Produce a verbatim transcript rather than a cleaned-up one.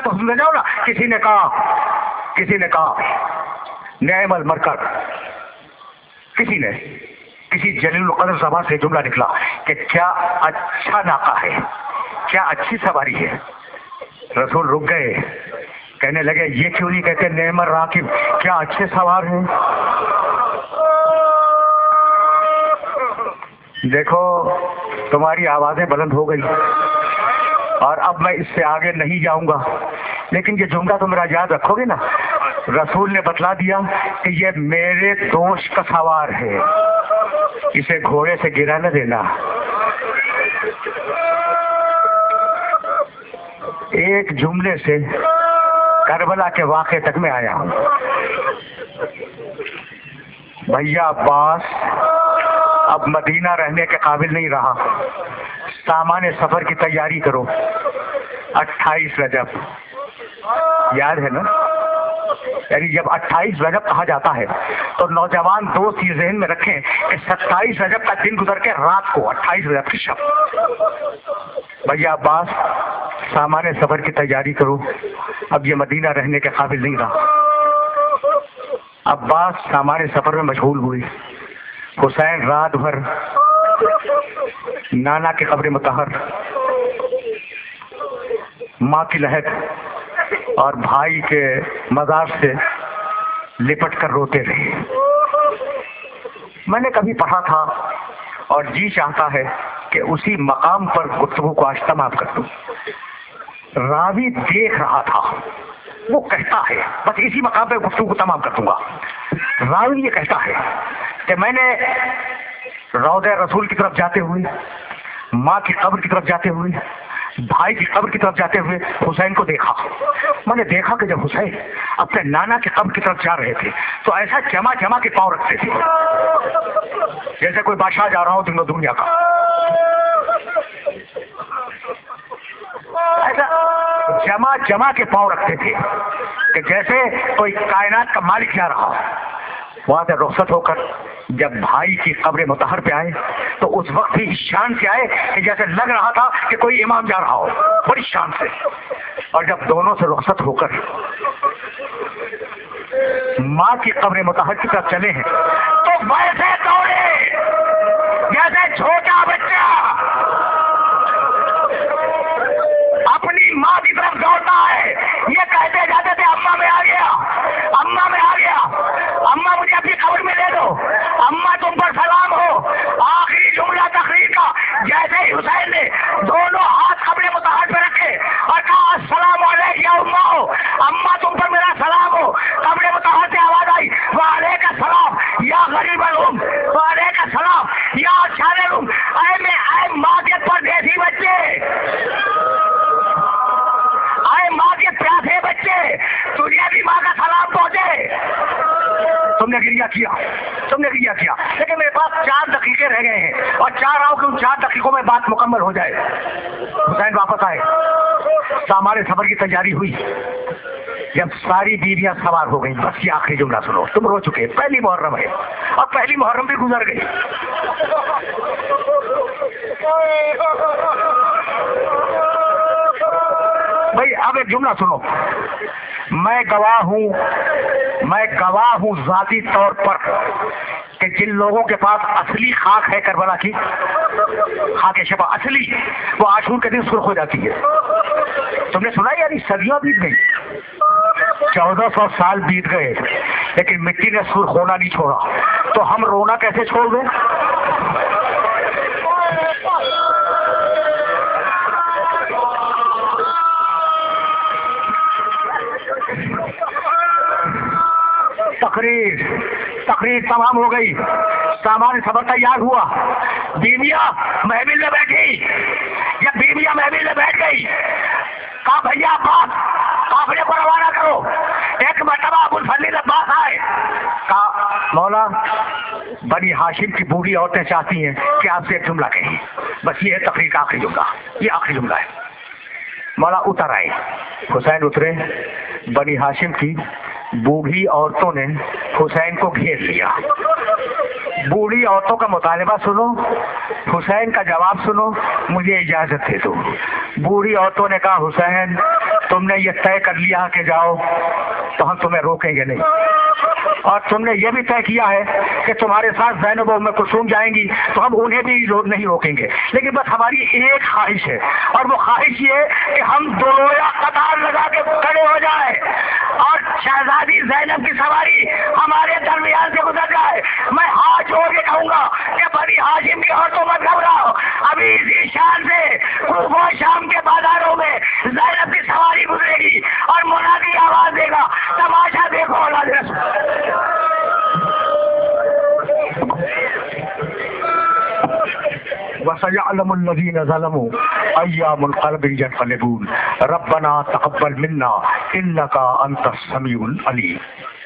تو سنتے جاؤ نا. کسی نے کہا کسی نے کہا نعم المرکب، کسی نے کسی جلیل القدر زبان سے جملہ نکلا کہ کیا اچھا ناقہ ہے، کیا اچھی سواری ہے. رسول رک گئے، کہنے لگے یہ کیوں نہیں کہتے نعم الراکب، کیا اچھے سوار ہیں. دیکھو تمہاری آوازیں بلند ہو گئی اور اب میں اس سے آگے نہیں جاؤں گا، لیکن یہ جملہ تو میرا یاد رکھو گے نا. رسول نے بتلا دیا کہ یہ میرے دوست کا سوار ہے، اسے گھوڑے سے گرا نہ دینا. ایک جملے سے کربلا کے واقعے تک میں آیا ہوں. بھیا عباس اب مدینہ رہنے کے قابل نہیں رہا، سامان سفر کی تیاری کرو. اٹھائیس رجب یاد ہے نا، یعنی جب اٹھائیس رجب کہا جاتا ہے تو نوجوان دوست یہ ذہن میں رکھیں کہ ستائیس رجب کا دن گزر کے رات کو اٹھائیس رجب کی شب. بھیا عباس سامان سفر کی تیاری کرو، اب یہ مدینہ رہنے کے قابل نہیں رہا. عباس سامان سفر میں مشغول ہوئی. حسین رات بھر نانا کے قبر مطہر، ماں کی لہد اور بھائی کے مزار سے لپٹ کر روتے رہے. میں نے کبھی پڑھا تھا اور جی چاہتا ہے کہ اسی مقام پر گفتگو کو آج تمام کر دوں. راوی دیکھ رہا تھا، وہ کہتا ہے، بس اسی مقام پہ گفتگو کو تمام کر دوں گا. راوی یہ کہتا ہے کہ میں نے روضہ رسول کی طرف جاتے ہوئے، ماں کی قبر کی طرف جاتے ہوئے، بھائی کی قبر کی طرف جاتے ہوئے حسین کو دیکھا. میں نے دیکھا کہ جب حسین اپنے نانا کی قبر کی طرف جا رہے تھے تو ایسا جمع جمع کے پاؤں رکھتے تھے جیسے کوئی بادشاہ جا رہا ہو دنوں دنیا کا. ایسا جمع جمع کے پاؤں رکھتے تھے کہ جیسے کوئی کائنات کا مالک جا رہا ہو. وہاں سے رخصت ہو کر جب بھائی کی قبر مطہر پہ آئے تو اس وقت بھی اس شان سے آئے کہ جیسے لگ رہا تھا کہ کوئی امام جا رہا ہو، بڑی شان سے. اور جب دونوں سے رخصت ہو کر ماں کی قبر مطہر کی طرف چلے ہیں تو ویسے دوڑے جیسے چھوٹا بچہ اپنی ماں کی طرف دوڑتا ہے. یہ کہتے جاتے تھے اماں میں آ گیا، اماں میں آ گیا، اماں مجھے اپنی قبر میں لے دو، اماں تم پر سلام ہو. آخری جملہ تقریر کا جیسے ہی حسین نے دونوں ہاتھ قبر مطہر پہ رکھے اور کہا السلام علیکم یا اماں، اماں تم پر میرا سلام ہو. قبر مطہر سے آواز آئی وعلیکم السلام یا غریب الام، وعلیکم السلام یا شان الام. اے میں اے ماں کے پردیسی بچے، اے ماں کے پیاسے بچے، تجھے بھی ماں کا سلام پہنچے. تم نے گریہ کیا، تم نے گریہ کیا، لیکن میرے پاس چار دقیقے رہ گئے ہیں اور چاہ رہا ہوں کہ ان چار دقیقوں میں بات مکمل ہو جائے. حسین واپس آئے، سامان سفر کی تیاری ہوئی. جب ساری بیویاں سوار ہو گئی، بس یہ آخری جملہ سنو، تم رو چکے، پہلی محرم ہے اور پہلی محرم بھی گزر گئی. بھائی اب ایک جملہ سنو. میں گواہ ہوں میں گواہ ہوں ذاتی طور پر کہ جن لوگوں کے پاس اصلی خاک ہے کربلا کی، خاک شفا اصلی، وہ عاشور کے دن سرخ ہو جاتی ہے. تم نے سنا یعنی صدیوں بیت گئی، چودہ سو سال بیت گئے لیکن مٹی نے سرخ ہونا نہیں چھوڑا. تو ہم رونا کیسے چھوڑ دیں؟ تقریر تقریر تمام ہو گئی، سامان سفر تیار ہوا. بیویاں محفل میں بیٹھی. جب بیویاں محفل میں بیٹھ گئی کہا بھیا عباس قافلے کو روانہ کرو. ایک مرتبہ ابو الفضل عباس آئے، کہا مولا بنی ہاشم کی بوڑھی عورتیں چاہتی ہیں کہ آپ سے ایک جملہ کہیں. بس یہ ہے تقریر کا آخری جملہ، یہ آخری جملہ ہے. مولا اتر آئے. حسین اترے. بنی ہاشم کی بوڑھی عورتوں نے حسین کو گھیر لیا. बूढ़ी औरतों का मुतालबा सुनो, हुसैन का जवाब सुनो, मुझे इजाजत दे दो। बूढ़ी औरतों ने कहा हुसैन तुमने ये तय कर लिया कि जाओ तो हम तुम्हें रोकेंगे नहीं, और तुमने ये भी तय किया है कि तुम्हारे साथ ज़ैनब और उम्मे कुलसूम जाएंगी तो हम उन्हें भी रो, नहीं रोकेंगे, लेकिन बस हमारी एक ख्वाहिश है, और वो ख्वाहिश ये कि हम दोनों या कतार लगा के खड़े हो जाए और शहजादी ज़ैनब की सवारी हमारे दरमियान से गुजर जाए। मैं हाथ जोड़ के कहूंगा कि बनी हाशिम की औरतों मत घबराओ, अभी इसी शान से कुफा शाम के बाजारों में ज़ैनब की सवारी गुजरेगी और मुनादी आवाज देगा, तमाशा देखो औलाद रसूल। वसयअलमुल लज़ीना ज़लमू अय्या मुनक़लिबिन यन्क़लिबून रब्बना तक़ब्बल मिन्ना इन्नका अंतस समीउल अलीम।